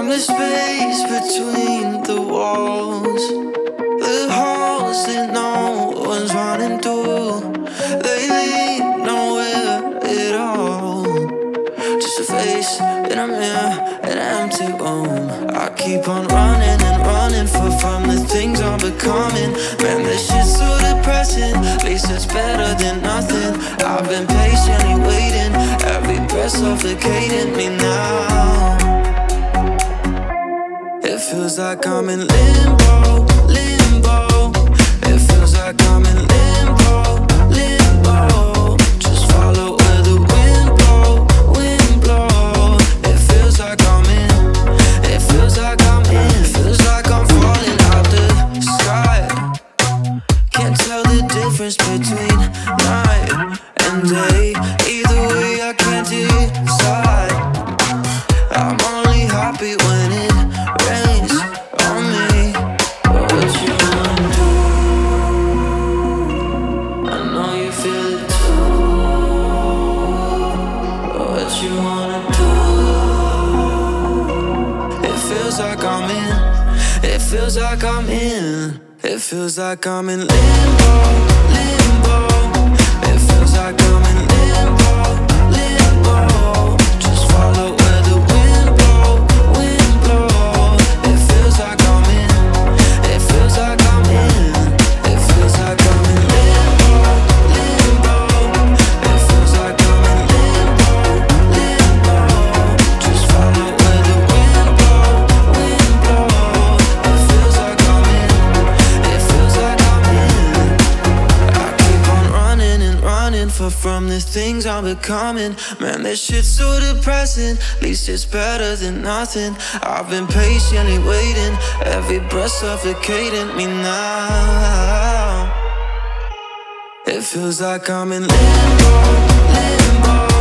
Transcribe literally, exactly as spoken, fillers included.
From the space between the walls, the halls that no one's running through, they lead nowhere at all. Just a face in a mirror in an empty room. I keep on running and running for from the things I'm becoming. Man, this shit's so depressing. At least it's better than nothing. I've been patiently waiting, every breath suffocating me now. It feels like I'm in limbo, limbo. It feels like I'm in limbo, limbo. Just follow where the wind blow, wind blow. It feels like I'm in, it feels like I'm in. Feels like I'm falling out the sky. Can't tell the difference between night and day. Either way I can't decide. I'm only happy when it rains on me. What you wanna do? I know you feel it too. What you wanna do? It feels like I'm in, it feels like I'm in. It feels like I'm in limbo, limbo. It feels like I'm in limbo, limbo. Just follow where the wind blow, wind blow. It feels like I'm in, it feels like I'm in. It feels like I'm in limbo, limbo. It feels like I'm in limbo, limbo. Just follow where the wind blow, wind blow. It feels like I'm in, it feels like I'm in. I keep on running and running for from the things I'm becoming. Man, this shit's so depressing. At least it's better than nothing. I've been patiently waiting, every breath suffocating me now. It feels like I'm in limbo, limbo.